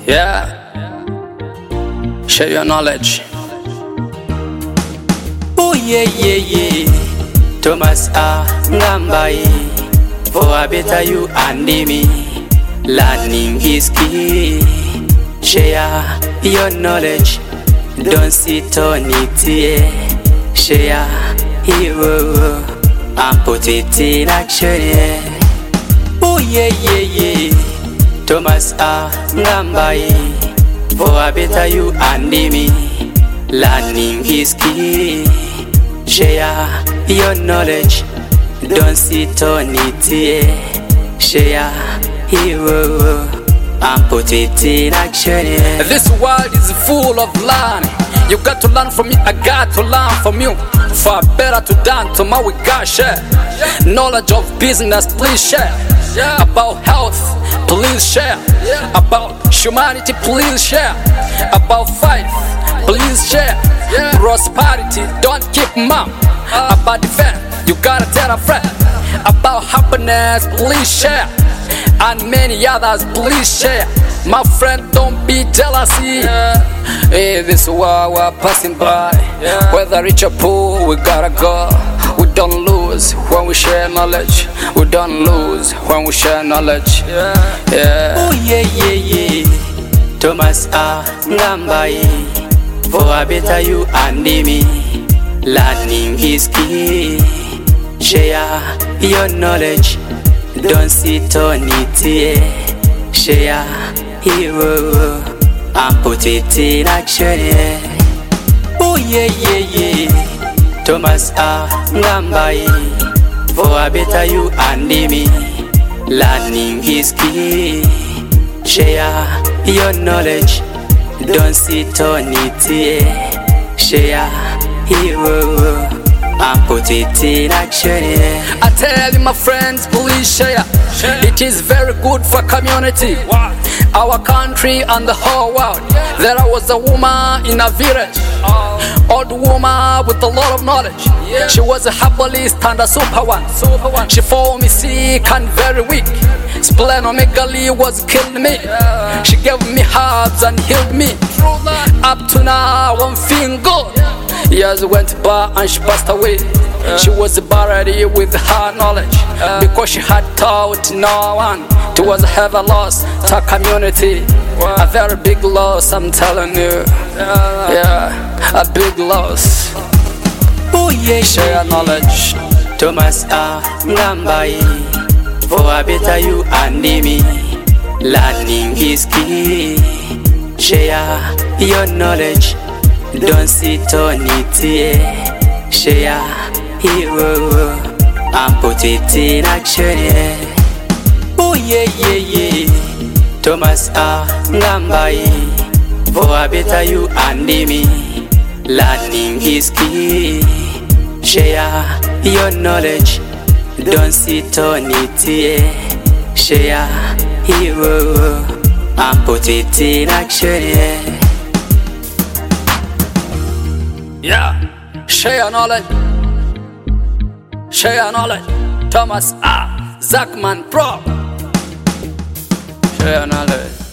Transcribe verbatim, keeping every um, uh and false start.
Yeah, share your knowledge. Oh yeah, yeah, yeah. Thomas A. Ngambai. For a better you and me. Learning is key. Share your knowledge. Don't sit on it, yeah. Share hero and put it in action, yeah. Oh yeah, yeah, yeah. Thomas A. Ngambai. For a better you and me. Learning is key. Share your knowledge. Don't sit on it, yeah. Share hero and put it in action, yeah. This world is full of learning. You got to learn from me, I got to learn from you. For better to done, to my we got share. Knowledge of business, please share. About health, please share. About humanity, please share. About faith, please share. Prosperity, don't keep mum. About defense, you gotta tell a friend. About happiness, please share. And many others, please share. My friend, don't be jealousy. Hey, this world we're passing by. Whether rich or poor, we gotta go. We don't lose when we share knowledge. We don't lose when we share knowledge. Yeah. Oh yeah, yeah, yeah. Thomas A. Ngambai. For a better you and me. Learning is key. Share your knowledge. Don't sit on it, yeah. Share hero and put it in action, yeah. Oh yeah, yeah, yeah. Thomas A. Ngambai. For a better you and me. Learning is key. Share your knowledge. Don't sit on it, yeah. Share hero and put it in action, yeah. I tell you my friends, please share. It is very good for community, our country and the whole world. There was a woman in a village, old woman with a lot of knowledge. She was a herbalist and a super one. She found me sick and very weak. Splenomegaly was killing me. She gave me herbs and healed me. Up to now I'm feeling good. Years went by and she passed away. She was buried with her knowledge, because she had taught no one. It was a heavy loss to her community. A very big loss, I'm telling you. Yeah, a big loss. Oh yeah, share knowledge. Thomas A. Ngambai. For a better you and me. Learning is key. Share your knowledge. Don't sit on it, yeah. Share hero and put it in action, yeah. Oh yeah, yeah, yeah. Thomas A. Ngambai. For a better you and me. Learning is key. Share your knowledge. Don't sit on it, yeah. Share hero and put it in action, yeah. Yeah, share knowledge. Share knowledge. Thomas A. Zachman Pro. Share knowledge.